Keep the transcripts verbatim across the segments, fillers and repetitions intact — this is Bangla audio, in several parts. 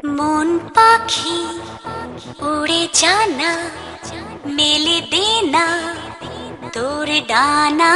মন পাখি উড়ে জানা মেলে দেনা তোর ডানা।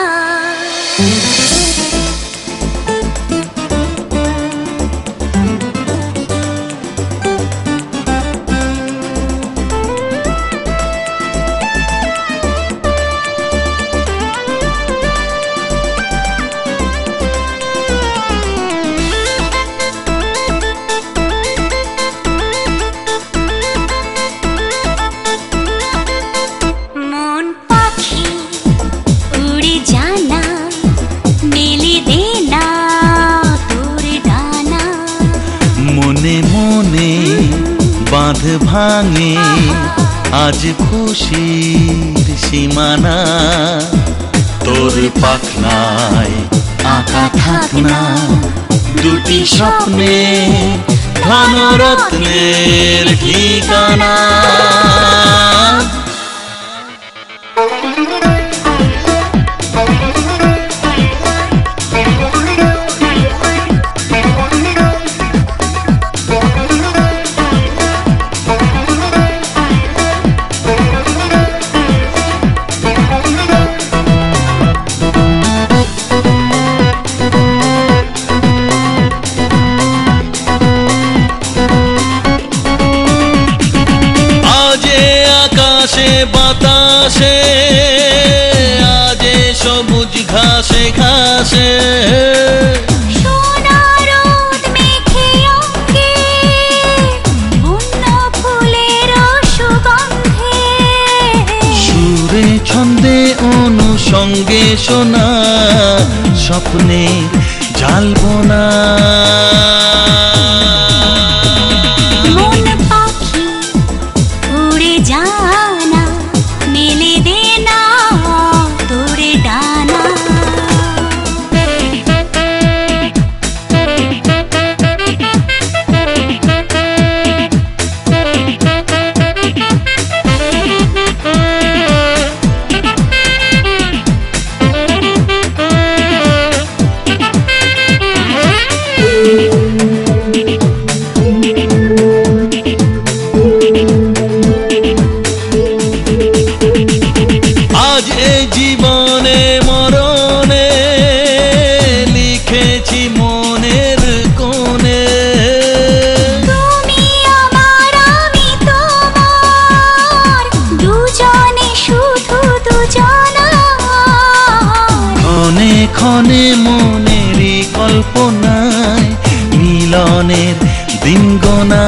মনে মনে বাঁধ ভাঙে আজ খুশির সীমানা, তোর পাখনায় আঁকা থাকনা দুটি স্বপ্নে ধনরত্নের ঠিকানা। বাতাসে আজে সবুজ ঘাসে ঘাসে সোনার রোদ মেখে অঙ্গে বন্য ফুলের সুগন্ধে, সুরে ছন্দে অনুসঙ্গে শোনা স্বপ্নে জালবোনা। মন পাখি উড়ে জানা মেলে দেনা তোর ডানা। আজ এই জীবনে মরণে লিখেছি মনের কোণে, তুমি আমার আমি তোমার দুজনে শুধু দুজনা। ক্ষণে ক্ষণে মনেরই কল্পনায় মিলনের দিন গোনা।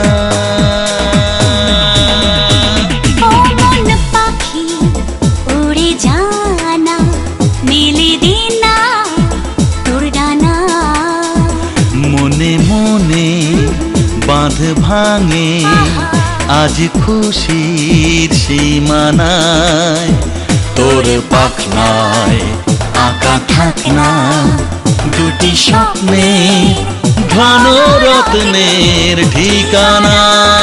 মনে মনে বাঁধ ভাঙে আজ খুশির সীমানায়, তোর পাখনায় আঁকা থাকনা দুটি স্বপ্নে ধনরত্নের ঠিকানা।